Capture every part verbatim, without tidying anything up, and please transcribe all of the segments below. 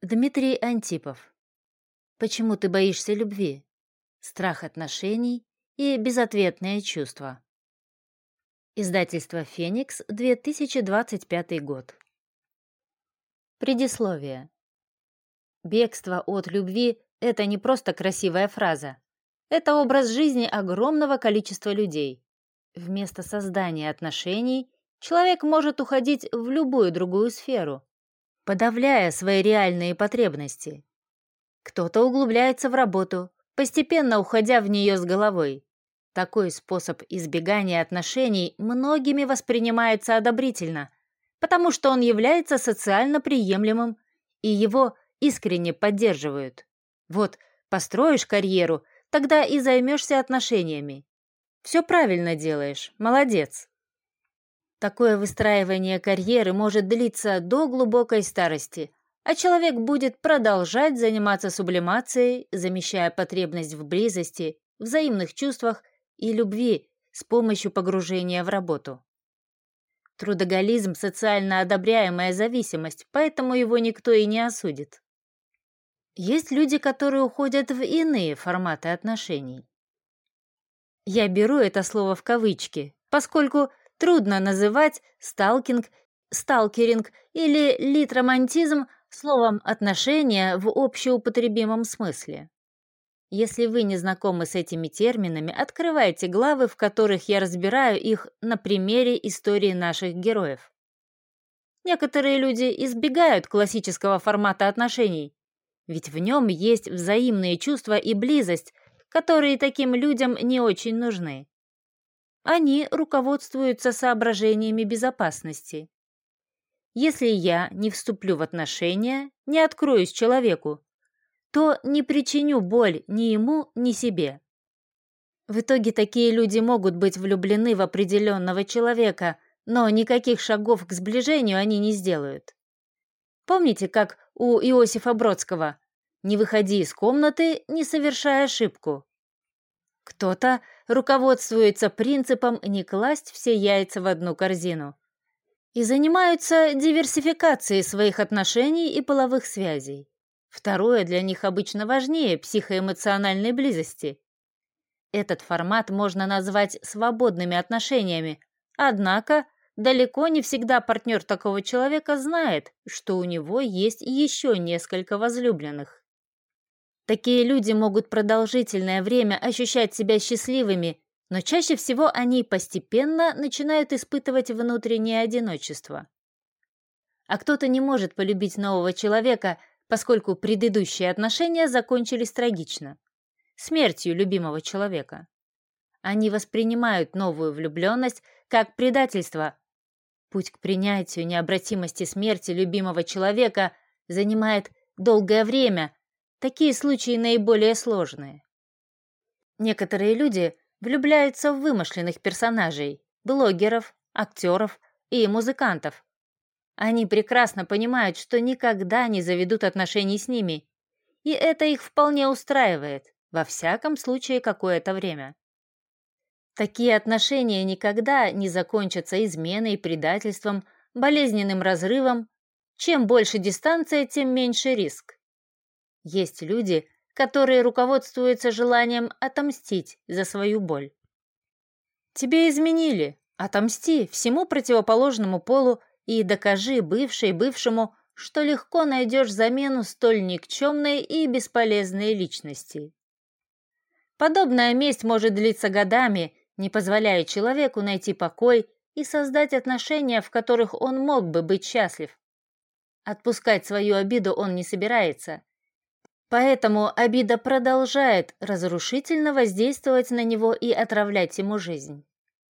Дмитрий Антипов. Почему ты боишься любви? Страх отношений и безответные чувства. Издательство «Феникс», две тысячи двадцать пятый год. Предисловие. Бегство от любви — это не просто красивая фраза. Это образ жизни огромного количества людей. Вместо создания отношений человек может уходить в любую другую сферу, подавляя свои реальные потребности. Кто-то углубляется в работу, постепенно уходя в нее с головой. Такой способ избегания отношений многими воспринимается одобрительно, потому что он является социально приемлемым, и его искренне поддерживают. Вот, построишь карьеру, тогда и займешься отношениями. Все правильно делаешь, молодец. Такое выстраивание карьеры может длиться до глубокой старости, а человек будет продолжать заниматься сублимацией, замещая потребность в близости, взаимных чувствах и любви с помощью погружения в работу. Трудоголизм – социально одобряемая зависимость, поэтому его никто и не осудит. Есть люди, которые уходят в иные форматы отношений. Я беру это слово в кавычки, поскольку трудно называть сталкинг, сталкеринг или литромантизм словом «отношения» в общеупотребимом смысле. Если вы не знакомы с этими терминами, открывайте главы, в которых я разбираю их на примере истории наших героев. Некоторые люди избегают классического формата отношений, ведь в нем есть взаимные чувства и близость, которые таким людям не очень нужны. Они руководствуются соображениями безопасности. Если я не вступлю в отношения, не откроюсь человеку, то не причиню боль ни ему, ни себе. В итоге такие люди могут быть влюблены в определенного человека, но никаких шагов к сближению они не сделают. Помните, как у Иосифа Бродского «Не выходи из комнаты, не совершай ошибку». Кто-то руководствуется принципом не класть все яйца в одну корзину и занимаются диверсификацией своих отношений и половых связей. Второе для них обычно важнее психоэмоциональной близости. Этот формат можно назвать свободными отношениями, однако далеко не всегда партнер такого человека знает, что у него есть еще несколько возлюбленных. Такие люди могут продолжительное время ощущать себя счастливыми, но чаще всего они постепенно начинают испытывать внутреннее одиночество. А кто-то не может полюбить нового человека, поскольку предыдущие отношения закончились трагично – смертью любимого человека. Они воспринимают новую влюбленность как предательство. Путь к принятию необратимости смерти любимого человека занимает долгое время. Такие случаи наиболее сложные. Некоторые люди влюбляются в вымышленных персонажей – блогеров, актеров и музыкантов. Они прекрасно понимают, что никогда не заведут отношений с ними, и это их вполне устраивает, во всяком случае какое-то время. Такие отношения никогда не закончатся изменой, предательством, болезненным разрывом. Чем больше дистанция, тем меньше риск. Есть люди, которые руководствуются желанием отомстить за свою боль. Тебе изменили, отомсти всему противоположному полу и докажи бывшей бывшему, что легко найдешь замену столь никчемной и бесполезной личности. Подобная месть может длиться годами, не позволяя человеку найти покой и создать отношения, в которых он мог бы быть счастлив. Отпускать свою обиду он не собирается. Поэтому обида продолжает разрушительно воздействовать на него и отравлять ему жизнь.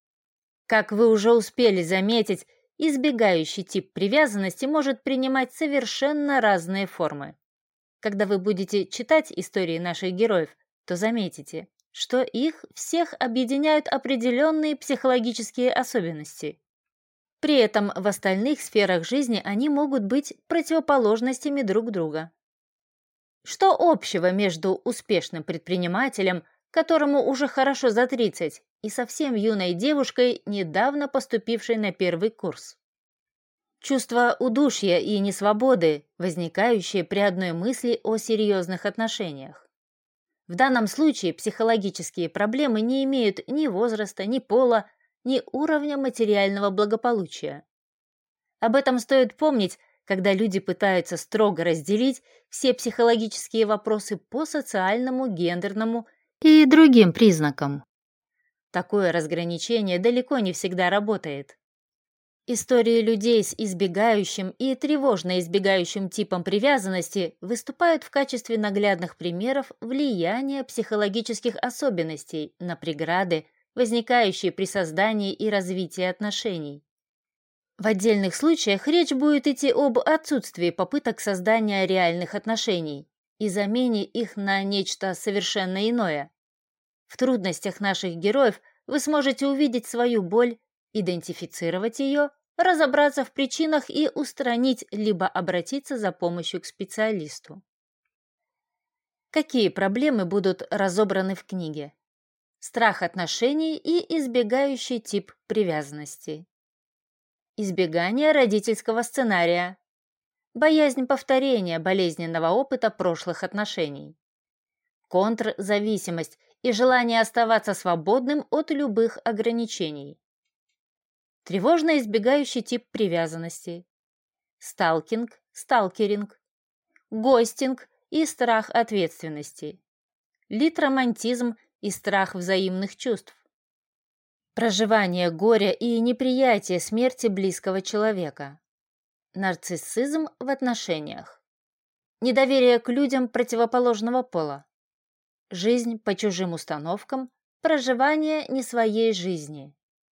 Как вы уже успели заметить, избегающий тип привязанности может принимать совершенно разные формы. Когда вы будете читать истории наших героев, то заметите, что их всех объединяют определенные психологические особенности. При этом в остальных сферах жизни они могут быть противоположностями друг друга. Что общего между успешным предпринимателем, которому уже хорошо за тридцать, и совсем юной девушкой, недавно поступившей на первый курс? Чувство удушья и несвободы, возникающие при одной мысли о серьезных отношениях. В данном случае психологические проблемы не имеют ни возраста, ни пола, ни уровня материального благополучия. Об этом стоит помнить, когда люди пытаются строго разделить все психологические вопросы по социальному, гендерному и другим признакам. Такое разграничение далеко не всегда работает. Истории людей с избегающим и тревожно избегающим типом привязанности выступают в качестве наглядных примеров влияния психологических особенностей на преграды, возникающие при создании и развитии отношений. В отдельных случаях речь будет идти об отсутствии попыток создания реальных отношений и замене их на нечто совершенно иное. В трудностях наших героев вы сможете увидеть свою боль, идентифицировать ее, разобраться в причинах и устранить, либо обратиться за помощью к специалисту. Какие проблемы будут разобраны в книге? Страх отношений и избегающий тип привязанности. Избегание родительского сценария. Боязнь повторения болезненного опыта прошлых отношений. Контрзависимость и желание оставаться свободным от любых ограничений. Тревожно избегающий тип привязанности. Сталкинг, сталкеринг. Гостинг и страх ответственности. Литромантизм и страх взаимных чувств. Проживание горя и неприятие смерти близкого человека. Нарциссизм в отношениях. Недоверие к людям противоположного пола. Жизнь по чужим установкам, проживание не своей жизни.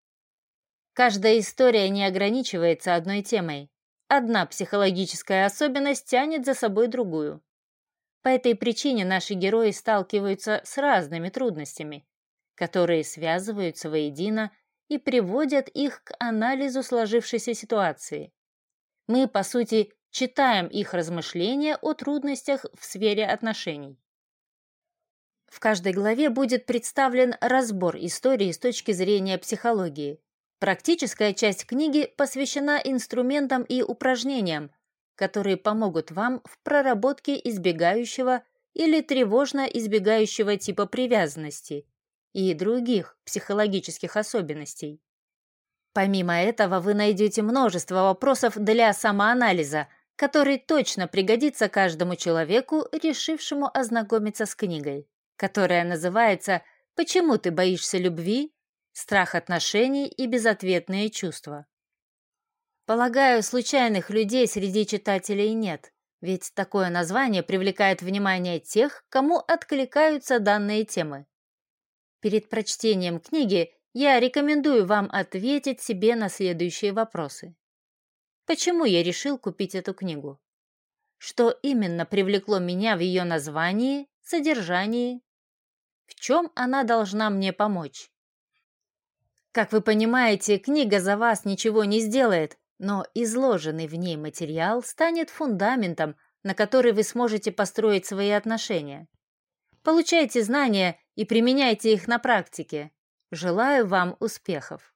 Каждая история не ограничивается одной темой. Одна психологическая особенность тянет за собой другую. По этой причине наши герои сталкиваются с разными трудностями, которые связываются воедино и приводят их к анализу сложившейся ситуации. Мы, по сути, читаем их размышления о трудностях в сфере отношений. В каждой главе будет представлен разбор истории с точки зрения психологии. Практическая часть книги посвящена инструментам и упражнениям, которые помогут вам в проработке избегающего или тревожно избегающего типа привязанности и других психологических особенностей. Помимо этого, вы найдете множество вопросов для самоанализа, который точно пригодится каждому человеку, решившему ознакомиться с книгой, которая называется «Почему ты боишься любви? Страх отношений и безответные чувства». Полагаю, случайных людей среди читателей нет, ведь такое название привлекает внимание тех, кому откликаются данные темы. Перед прочтением книги я рекомендую вам ответить себе на следующие вопросы. Почему я решил купить эту книгу? Что именно привлекло меня в ее названии, содержании? В чем она должна мне помочь? Как вы понимаете, книга за вас ничего не сделает, но изложенный в ней материал станет фундаментом, на который вы сможете построить свои отношения. Получайте знания и применяйте их на практике. Желаю вам успехов.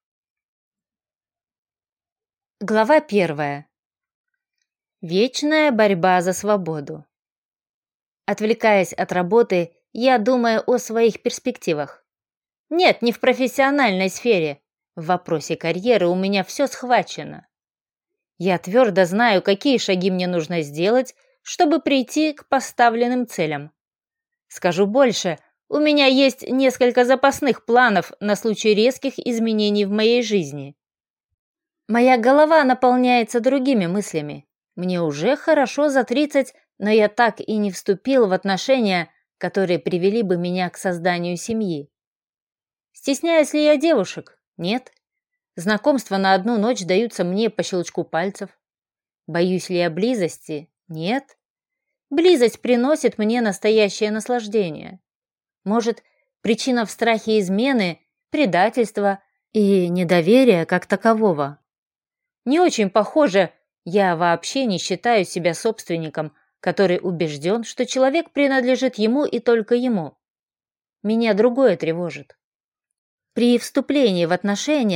Глава первая. Вечная борьба за свободу. Отвлекаясь от работы, я думаю о своих перспективах. Нет, не в профессиональной сфере. В вопросе карьеры у меня все схвачено. Я твердо знаю, какие шаги мне нужно сделать, чтобы прийти к поставленным целям. Скажу больше, у меня есть несколько запасных планов на случай резких изменений в моей жизни. Моя голова наполняется другими мыслями. Мне уже хорошо за тридцать, но я так и не вступил в отношения, которые привели бы меня к созданию семьи. Стесняюсь ли я девушек? Нет. Знакомства на одну ночь даются мне по щелчку пальцев. Боюсь ли я близости? Нет. Близость приносит мне настоящее наслаждение. Может, причина в страхе измены, предательства и недоверия как такового? Не очень похоже, я вообще не считаю себя собственником, который убежден, что человек принадлежит ему и только ему. Меня другое тревожит. При вступлении в отношения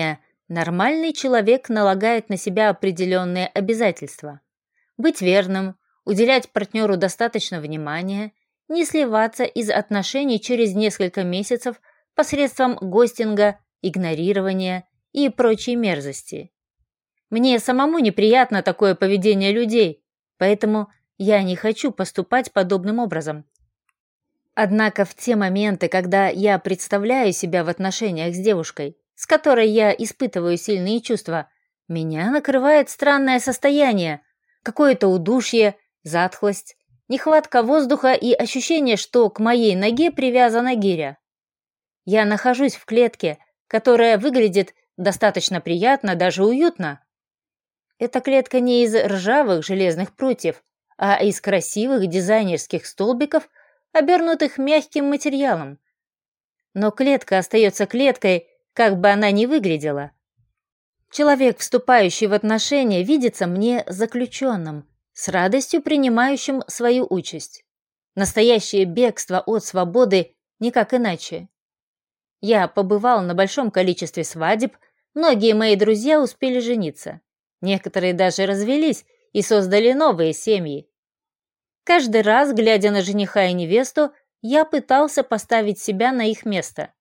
Нормальный человек налагает на себя определенные обязательства. Быть верным, уделять партнеру достаточно внимания, не сливаться из отношений через несколько месяцев посредством гостинга, игнорирования и прочей мерзости. Мне самому неприятно такое поведение людей, поэтому я не хочу поступать подобным образом. Однако в те моменты, когда я представляю себя в отношениях с девушкой, с которой я испытываю сильные чувства, меня накрывает странное состояние, какое-то удушье, затхлость, нехватка воздуха и ощущение, что к моей ноге привязана гиря. Я нахожусь в клетке, которая выглядит достаточно приятно, даже уютно. Эта клетка не из ржавых железных прутьев, а из красивых дизайнерских столбиков, обернутых мягким материалом. Но клетка остается клеткой, как бы она ни выглядела. Человек, вступающий в отношения, видится мне заключенным, с радостью принимающим свою участь. Настоящее бегство от свободы никак иначе. Я побывал на большом количестве свадеб, многие мои друзья успели жениться. Некоторые даже развелись и создали новые семьи. Каждый раз, глядя на жениха и невесту, я пытался поставить себя на их место.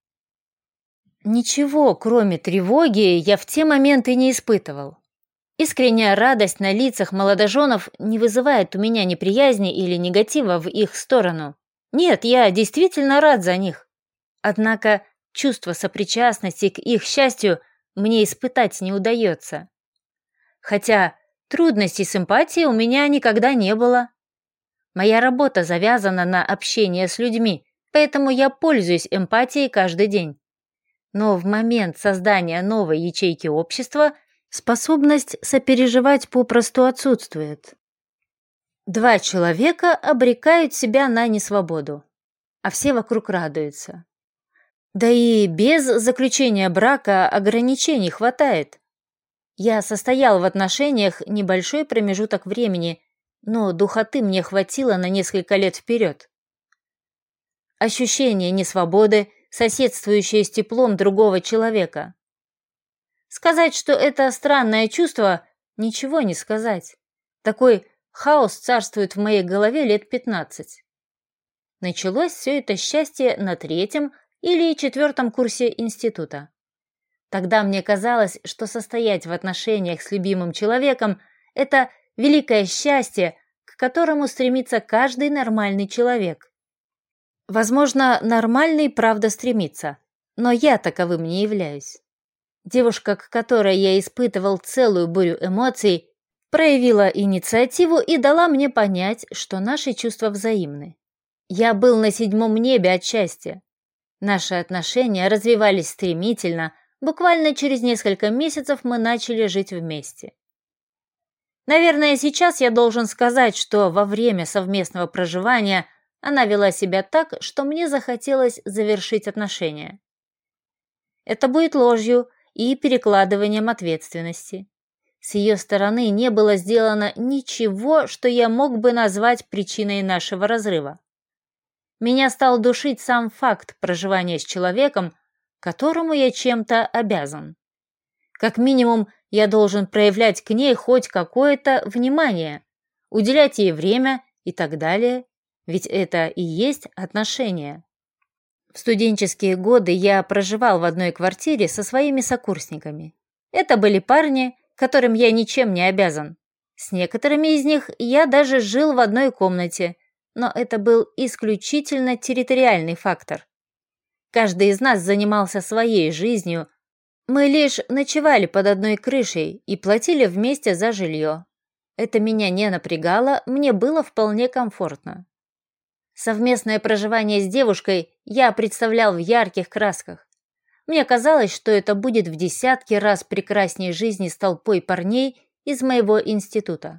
Ничего, кроме тревоги, я в те моменты не испытывал. Искренняя радость на лицах молодоженов не вызывает у меня неприязни или негатива в их сторону. Нет, я действительно рад за них. Однако чувство сопричастности к их счастью мне испытать не удается. Хотя трудностей с эмпатией у меня никогда не было. Моя работа завязана на общение с людьми, поэтому я пользуюсь эмпатией каждый день. Но в момент создания новой ячейки общества способность сопереживать попросту отсутствует. Два человека обрекают себя на несвободу, а все вокруг радуются. Да и без заключения брака ограничений хватает. Я состоял в отношениях небольшой промежуток времени, но духоты мне хватило на несколько лет вперед. Ощущение несвободы, соседствующее с теплом другого человека. Сказать, что это странное чувство, ничего не сказать. Такой хаос царствует в моей голове лет пятнадцать. Началось все это счастье на третьем или четвертом курсе института. Тогда мне казалось, что состоять в отношениях с любимым человеком – это великое счастье, к которому стремится каждый нормальный человек. Возможно, нормальный правда стремится, но я таковым не являюсь. Девушка, к которой я испытывал целую бурю эмоций, проявила инициативу и дала мне понять, что наши чувства взаимны. Я был на седьмом небе от счастья. Наши отношения развивались стремительно, буквально через несколько месяцев мы начали жить вместе. Наверное, сейчас я должен сказать, что во время совместного проживания она вела себя так, что мне захотелось завершить отношения. Это будет ложью и перекладыванием ответственности. С ее стороны не было сделано ничего, что я мог бы назвать причиной нашего разрыва. Меня стал душить сам факт проживания с человеком, которому я чем-то обязан. Как минимум, я должен проявлять к ней хоть какое-то внимание, уделять ей время и так далее, ведь это и есть отношения. В студенческие годы я проживал в одной квартире со своими сокурсниками. Это были парни, которым я ничем не обязан. С некоторыми из них я даже жил в одной комнате, но это был исключительно территориальный фактор. Каждый из нас занимался своей жизнью. Мы лишь ночевали под одной крышей и платили вместе за жилье. Это меня не напрягало, мне было вполне комфортно. Совместное проживание с девушкой я представлял в ярких красках. Мне казалось, что это будет в десятки раз прекраснее жизни с толпой парней из моего института.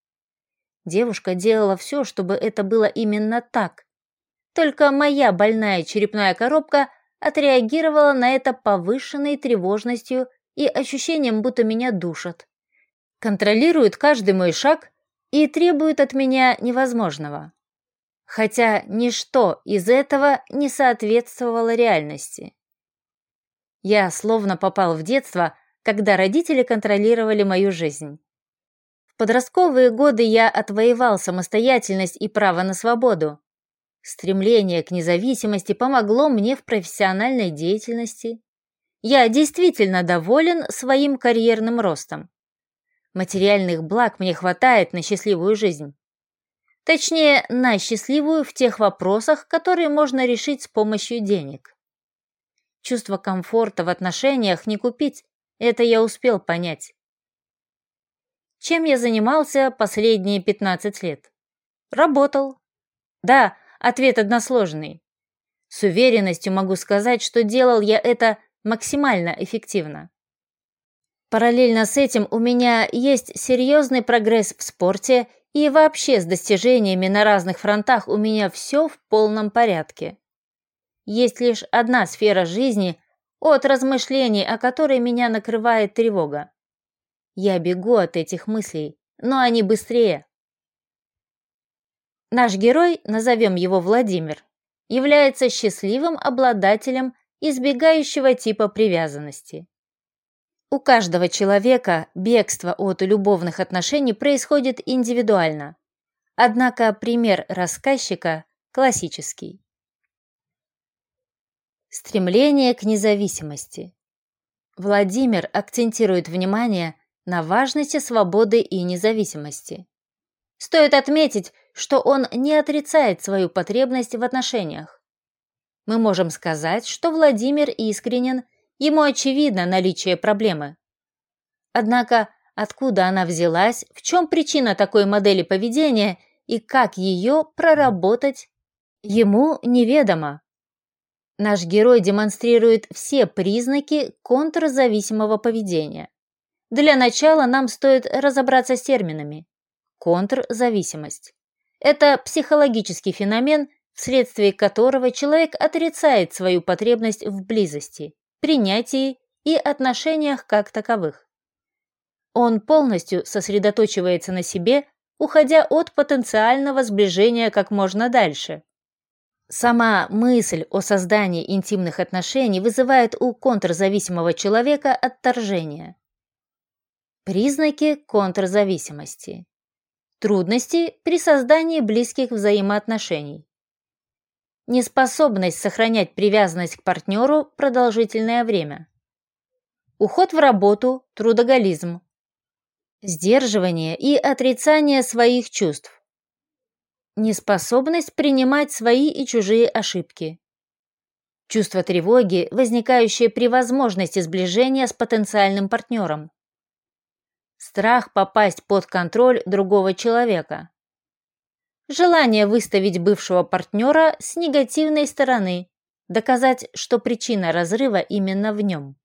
Девушка делала все, чтобы это было именно так. Только моя больная черепная коробка отреагировала на это повышенной тревожностью и ощущением, будто меня душат. Контролирует каждый мой шаг и требует от меня невозможного. Хотя ничто из этого не соответствовало реальности. Я словно попал в детство, когда родители контролировали мою жизнь. В подростковые годы я отвоевал самостоятельность и право на свободу. Стремление к независимости помогло мне в профессиональной деятельности. Я действительно доволен своим карьерным ростом. Материальных благ мне хватает на счастливую жизнь. Точнее, на счастливую в тех вопросах, которые можно решить с помощью денег. Чувство комфорта в отношениях не купить, это я успел понять. Чем я занимался последние пятнадцать лет? Работал. Да, ответ односложный. С уверенностью могу сказать, что делал я это максимально эффективно. Параллельно с этим у меня есть серьезный прогресс в спорте, и вообще с достижениями на разных фронтах у меня все в полном порядке. Есть лишь одна сфера жизни, от размышлений о которой меня накрывает тревога. Я бегу от этих мыслей, но они быстрее. Наш герой, назовем его Владимир, является счастливым обладателем избегающего типа привязанности. У каждого человека бегство от любовных отношений происходит индивидуально. Однако пример рассказчика классический. Стремление к независимости. Владимир акцентирует внимание на важности свободы и независимости. Стоит отметить, что он не отрицает свою потребность в отношениях. Мы можем сказать, что Владимир искренен, ему очевидно наличие проблемы. Однако, откуда она взялась, в чем причина такой модели поведения и как ее проработать, ему неведомо. Наш герой демонстрирует все признаки контрзависимого поведения. Для начала нам стоит разобраться с терминами. Контрзависимость. Это психологический феномен, вследствие которого человек отрицает свою потребность в близости, принятии и отношениях как таковых. Он полностью сосредоточивается на себе, уходя от потенциального сближения как можно дальше. Сама мысль о создании интимных отношений вызывает у контрзависимого человека отторжение. Признаки контрзависимости. Трудности при создании близких взаимоотношений. Неспособность сохранять привязанность к партнеру продолжительное время. Уход в работу, трудоголизм. Сдерживание и отрицание своих чувств. Неспособность принимать свои и чужие ошибки. Чувство тревоги, возникающее при возможности сближения с потенциальным партнером. Страх попасть под контроль другого человека. Желание выставить бывшего партнера с негативной стороны, доказать, что причина разрыва именно в нем.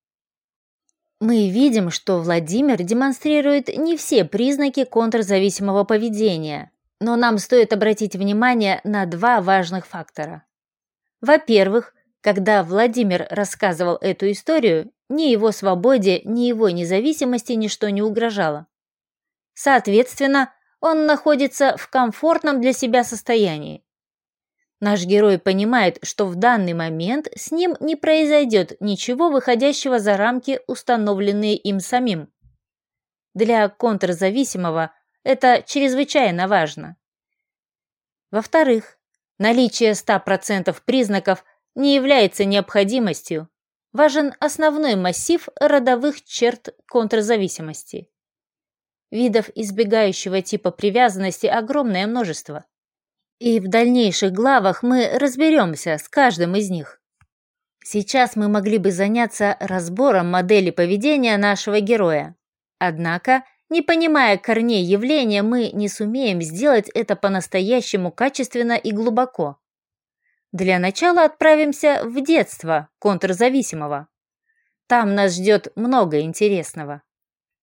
Мы видим, что Владимир демонстрирует не все признаки контрзависимого поведения, но нам стоит обратить внимание на два важных фактора. Во-первых, когда Владимир рассказывал эту историю, ни его свободе, ни его независимости ничто не угрожало. Соответственно, он находится в комфортном для себя состоянии. Наш герой понимает, что в данный момент с ним не произойдет ничего выходящего за рамки, установленные им самим. Для контрзависимого это чрезвычайно важно. Во-вторых, наличие ста процентов признаков не является необходимостью. Важен основной массив родовых черт контрзависимости. Видов избегающего типа привязанности огромное множество. И в дальнейших главах мы разберемся с каждым из них. Сейчас мы могли бы заняться разбором модели поведения нашего героя. Однако, не понимая корней явления, мы не сумеем сделать это по-настоящему качественно и глубоко. Для начала отправимся в детство контрзависимого. Там нас ждет много интересного.